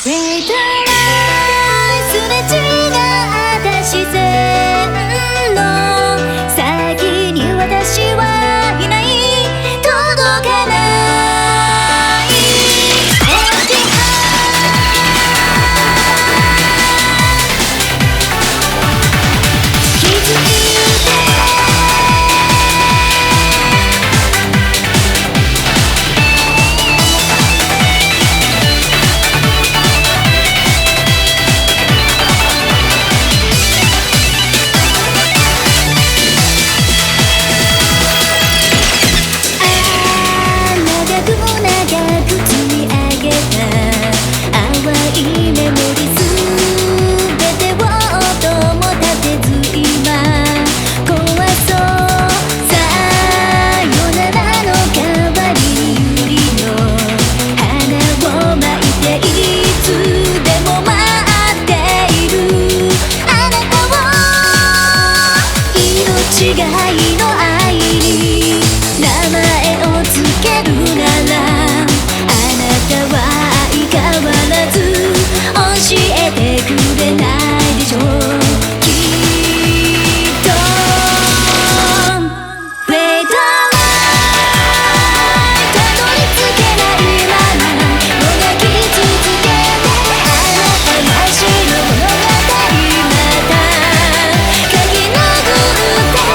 ウェイトすれ違った視線の先に私はいない、届かないエンディング。気づいて違いの愛に名前をつけるなら、あなたは相変わらず教えてくれないでしょう。きっとウェイトたどり着けないままもがき続けて、あなたなしの物語また書き殴って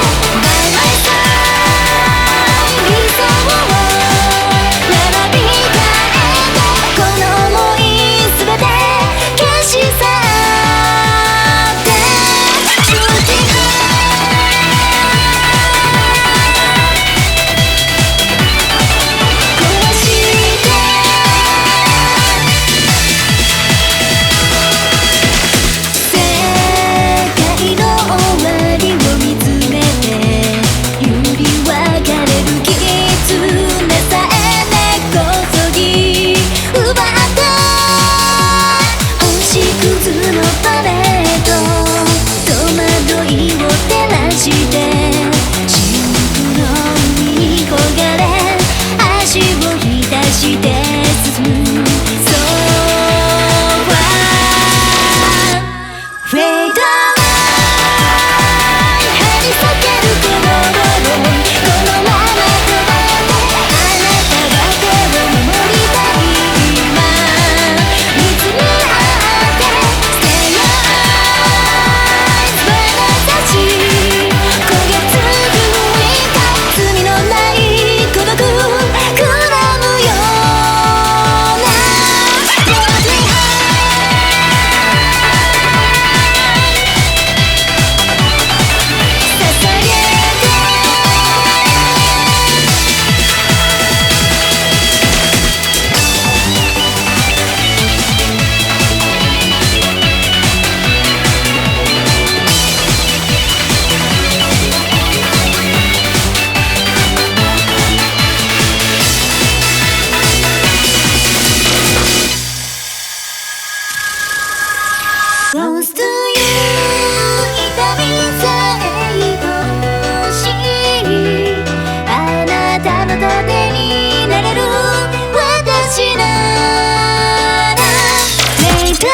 Close to you 痛みさえ愛しい、あなたの盾になれる私なら、レイト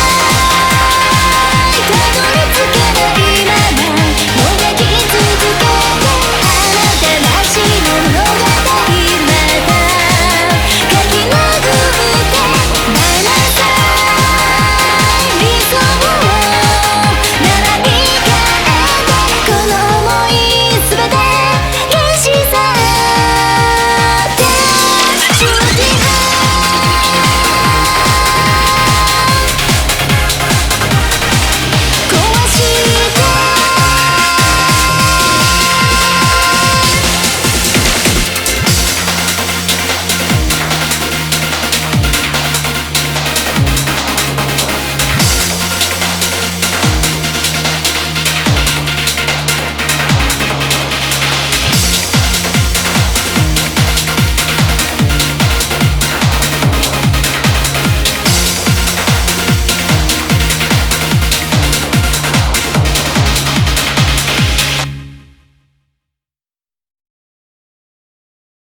たどり着けないままもがき続けて、あなたなしの物語また書き殴って離さない理想全て消し去って